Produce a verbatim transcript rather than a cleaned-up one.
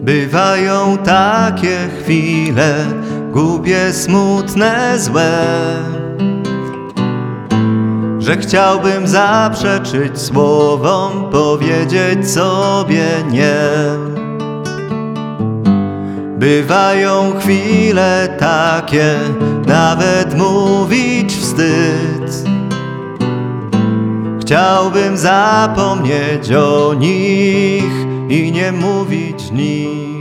Bywają takie chwile, głupie, smutne, złe, że chciałbym zaprzeczyć słowom, powiedzieć sobie nie. Bywają chwile takie, nawet mówić wstyd. Chciałbym zapomnieć o nich i nie mówić nic.